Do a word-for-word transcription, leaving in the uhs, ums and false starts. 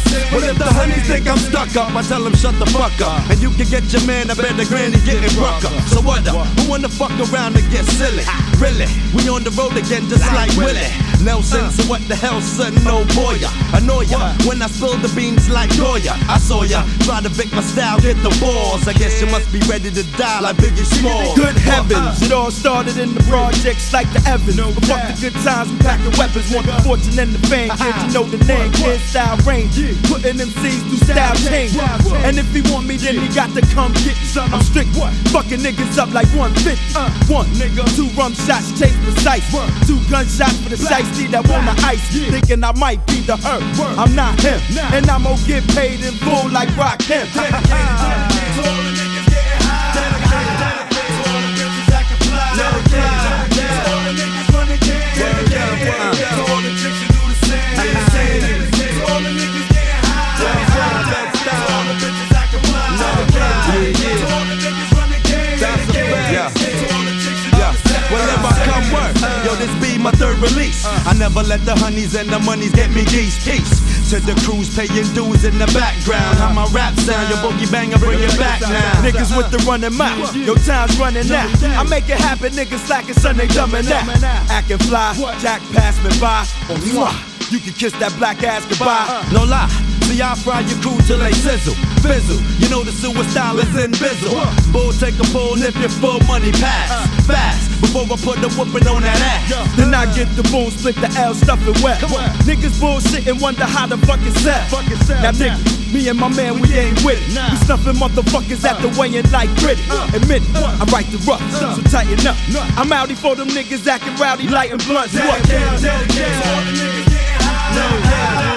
Well, if the honeys think I'm stuck up, I tell them shut the fuck up. And you can get your man a better granny getting rough up. So what up? Who wanna fuck around and get silly? Really? We on the road again just like Willie Nelson, so what the hell, son? No boy, ya annoy ya when I spill the beans like Goya. I saw ya try to vic my style, get the balls. I guess you must be ready to die like Biggie Smalls. Good heavens, it all started in the projects like the Evans. But fuck the good times, we packing weapons. Want the fortune and the fame, can't you know the name? Kid style range, putting them C's through style change. And if he want me, then he got to come get some. I'm strict, fucking niggas up like one fifty. One nigga, two rum shots, chase precise. Two gunshots for the shiesty that want the ice. Thinking I might be the hurt, I'm not him. And I'm gonna get paid in full like Rakim. Yo, this be my third release. I never let the honeys and the monies get me geese. Peace to the crews paying dues in the background. How my rap sound, your boogie banger, bring it back now. Niggas with the running mouth, your time's running out. I make it happen, niggas slacking, son, they dumbing out. Acting fly, Jack passed me by. You can kiss that black ass goodbye. No lie, see I fry your crew till they sizzle, fizzle. You know the sewer style is in bizzle. Bull take a pull, lift your full money pass fast before I put the whooping on that ass. Then I get the boom, split the L, stuff it wet. Niggas bullshitting, wonder how the fuck it's set. Now niggas, me and my man, we ain't with it. We snuffing motherfuckers at the weighing like gritty. Admit it, I write the rough, so tighten up. I'm outy for them niggas acting rowdy, lighting blunts. What? No,